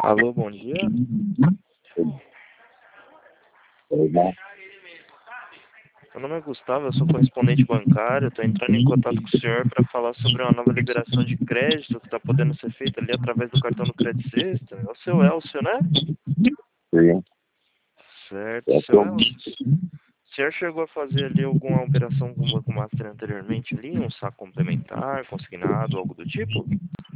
Alô, bom dia. Meu nome é Gustavo, eu sou correspondente bancário. Estou entrando em contato com o senhor para falar sobre uma nova liberação de crédito que está podendo ser feita ali através do cartão do Credit System. É o seu Elcio, né? Sim. Certo, seu Elcio. O senhor chegou a fazer ali alguma operação com o Banco Master anteriormente ali? Um saque complementar, consignado, algo do tipo?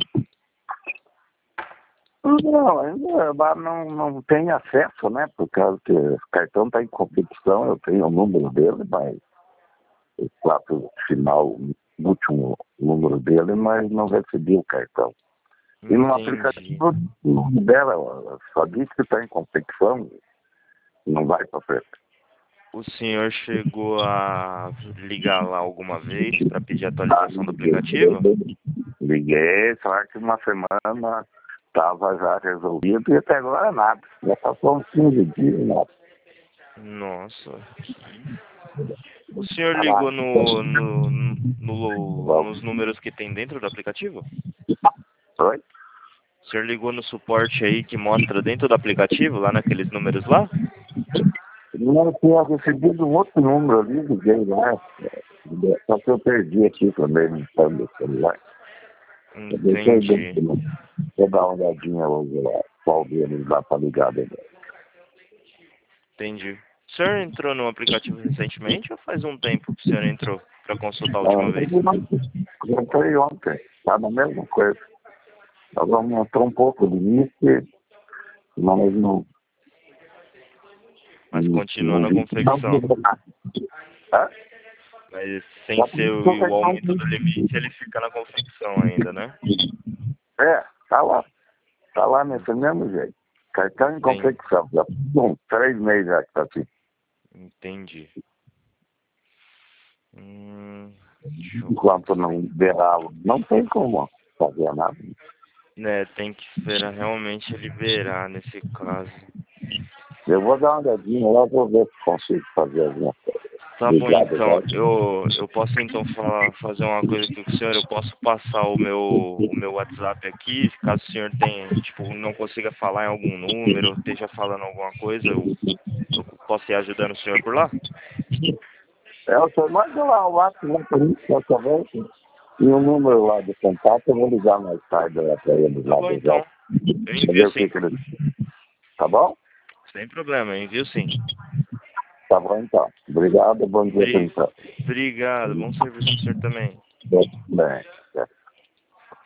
Não, ainda não tem acesso, né? Por causa que o cartão está em competição, eu tenho o número dele, mas o quatro final, o último número dele, mas não recebi o cartão. E no aplicativo dela, só diz que está em competição, não vai para frente. O senhor chegou a ligar lá alguma vez para pedir atualização do aplicativo? Liguei, só que uma semana estava já resolvido e até agora nada. Já passou uns 15 dias, nada. Nossa. O senhor ligou nos números que tem dentro do aplicativo? Oi? O senhor ligou no suporte aí que mostra dentro do aplicativo, lá naqueles números lá? Não tinha recebido um outro número ali, liguei lá. Só que eu perdi aqui também no celular. Entendi. Vou dar uma olhadinha hoje lá, qual deles lá para ligar dele. Entendi. O senhor entrou no aplicativo recentemente ou faz um tempo que o senhor entrou para consultar a última vez? Eu entrei ontem, tá na mesma coisa. Ela mostrou um pouco de início, mas não. Mas continua na confecção. Mas sem ser o aumento do limite, ele fica na confecção ainda, né? É, tá lá. Tá lá nesse mesmo jeito. Cartão em confecção. Já uns 3 meses já que tá aqui. Entendi. Enquanto não liberá-lo, não tem como fazer nada. Né, tem que esperar realmente liberar nesse caso. Eu vou dar uma olhadinha lá, vou ver se consigo fazer alguma coisa. Tá bom, então. Eu posso então fazer uma coisa aqui com o senhor. Eu posso passar o meu WhatsApp aqui, caso o senhor tenha, tipo, não consiga falar em algum número, esteja falando alguma coisa, eu posso ir ajudando o senhor por lá? O senhor manda lá o WhatsApp lá para mim, dessa vez, e o número lá de contato, eu vou ligar mais tarde lá para eles lá. Tá bom, então. Eu envio sim. Tá bom? Sem problema, eu envio sim. Tá bom, então. Obrigado, bom dia, então. Obrigado, bom serviço pro senhor também. Bem.